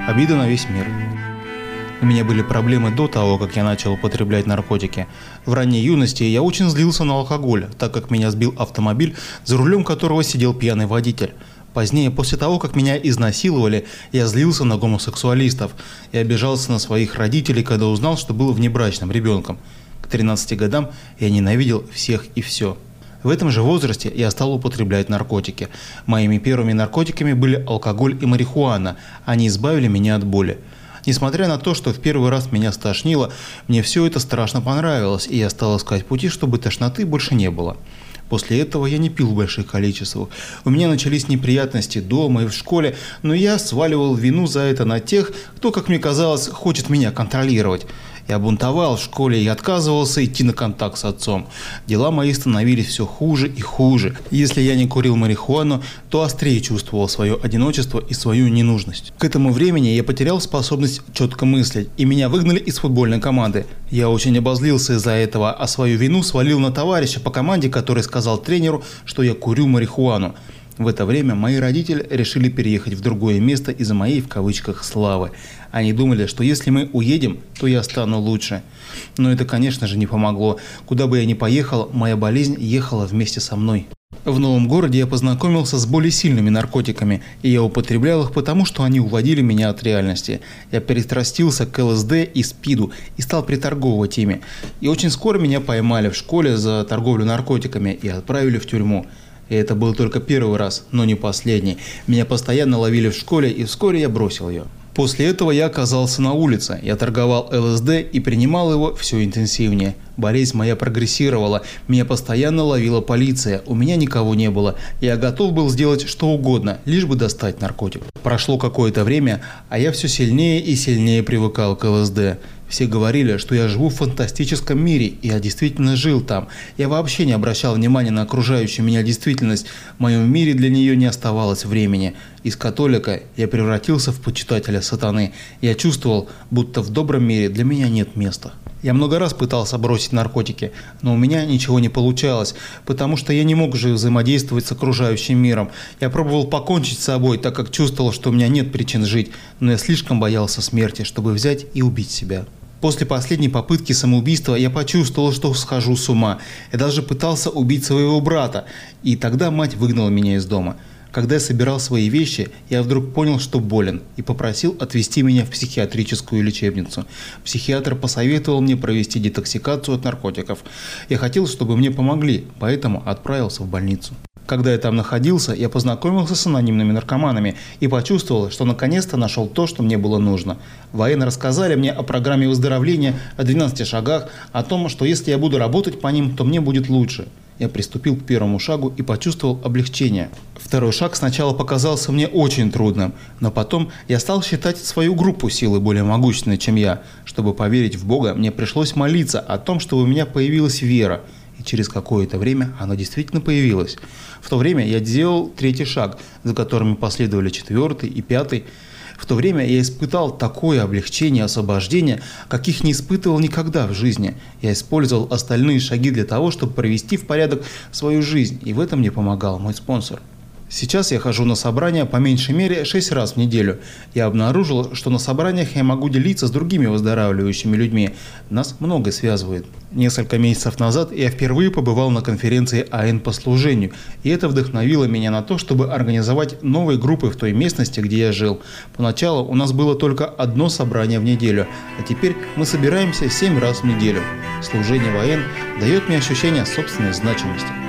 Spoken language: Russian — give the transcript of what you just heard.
Обида на весь мир. У меня были проблемы до того, как я начал употреблять наркотики. В ранней юности я очень злился на алкоголь, так как меня сбил автомобиль, за рулем которого сидел пьяный водитель. Позднее, после того, как меня изнасиловали, я злился на гомосексуалистов и обижался на своих родителей, когда узнал, что был внебрачным ребенком. К 13 годам я ненавидел всех и все. В этом же возрасте я стал употреблять наркотики. Моими первыми наркотиками были алкоголь и марихуана. Они избавили меня от боли. Несмотря на то, что в первый раз меня стошнило, мне все это страшно понравилось, и я стал искать пути, чтобы тошноты больше не было. После этого я не пил в больших количествах. У меня начались неприятности дома и в школе, но я сваливал вину за это на тех, кто, как мне казалось, хочет меня контролировать. Я бунтовал в школе и отказывался идти на контакт с отцом. Дела мои становились все хуже и хуже. Если я не курил марихуану, то острее чувствовал свое одиночество и свою ненужность. К этому времени я потерял способность четко мыслить, и меня выгнали из футбольной команды. Я очень обозлился из-за этого, а свою вину свалил на товарища по команде, который сказал тренеру, что я курю марихуану. В это время мои родители решили переехать в другое место из-за моей, в кавычках, славы. Они думали, что если мы уедем, то я стану лучше. Но это, конечно же, не помогло. Куда бы я ни поехал, моя болезнь ехала вместе со мной. В новом городе я познакомился с более сильными наркотиками, и я употреблял их потому, что они уводили меня от реальности. Я перестрастился к ЛСД и СПИДу и стал приторговывать ими. И очень скоро меня поймали в школе за торговлю наркотиками и отправили в тюрьму. И это был только первый раз, но не последний. Меня постоянно ловили в школе, и вскоре я бросил ее. После этого я оказался на улице. Я торговал ЛСД и принимал его все интенсивнее. Болезнь моя прогрессировала. Меня постоянно ловила полиция. У меня никого не было. Я готов был сделать что угодно, лишь бы достать наркотик. Прошло какое-то время, а я все сильнее и сильнее привыкал к ЛСД. Все говорили, что я живу в фантастическом мире, и я действительно жил там. Я вообще не обращал внимания на окружающую меня действительность. В моем мире для нее не оставалось времени. Из католика я превратился в почитателя сатаны. Я чувствовал, будто в добром мире для меня нет места. Я много раз пытался бросить наркотики, но у меня ничего не получалось, потому что я не мог же взаимодействовать с окружающим миром. Я пробовал покончить с собой, так как чувствовал, что у меня нет причин жить, но я слишком боялся смерти, чтобы взять и убить себя. После последней попытки самоубийства я почувствовал, что схожу с ума. Я даже пытался убить своего брата, и тогда мать выгнала меня из дома. Когда я собирал свои вещи, я вдруг понял, что болен, и попросил отвезти меня в психиатрическую лечебницу. Психиатр посоветовал мне провести детоксикацию от наркотиков. Я хотел, чтобы мне помогли, поэтому отправился в больницу. Когда я там находился, я познакомился с анонимными наркоманами и почувствовал, что наконец-то нашел то, что мне было нужно. Военные рассказали мне о программе выздоровления, о 12 шагах, о том, что если я буду работать по ним, то мне будет лучше. Я приступил к первому шагу и почувствовал облегчение. Второй шаг сначала показался мне очень трудным, но потом я стал считать свою группу силы более могущественной, чем я. Чтобы поверить в Бога, мне пришлось молиться о том, чтобы у меня появилась вера. И через какое-то время она действительно появилась. В то время я делал третий шаг, за которыми последовали четвертый и пятый. В то время я испытал такое облегчение, освобождение, каких не испытывал никогда в жизни. Я использовал остальные шаги для того, чтобы привести в порядок свою жизнь, и в этом мне помогал мой спонсор. Сейчас я хожу на собрания по меньшей мере 6 раз в неделю. Я обнаружил, что на собраниях я могу делиться с другими выздоравливающими людьми. Нас многое связывает. Несколько месяцев назад я впервые побывал на конференции АН по служению, и это вдохновило меня на то, чтобы организовать новые группы в той местности, где я жил. Поначалу у нас было только одно собрание в неделю, а теперь мы собираемся 7 раз в неделю. Служение в АН дает мне ощущение собственной значимости.